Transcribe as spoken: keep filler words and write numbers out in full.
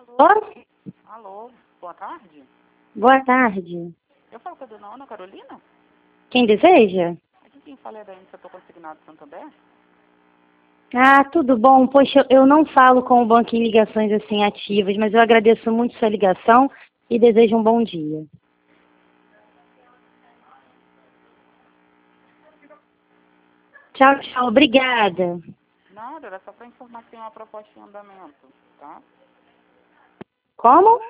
Alô? Alô, boa tarde. Boa tarde. Eu falo com a dona Ana Carolina? Quem deseja? Aqui quem fala é da Setor Consignado Santander. Ah, tudo bom. Poxa, eu não falo com o banco em ligações assim ativas, mas eu agradeço muito sua ligação e desejo um bom dia. Tchau, tchau. Obrigada. Nada, era só para informar que tem uma proposta em andamento, tá? Como?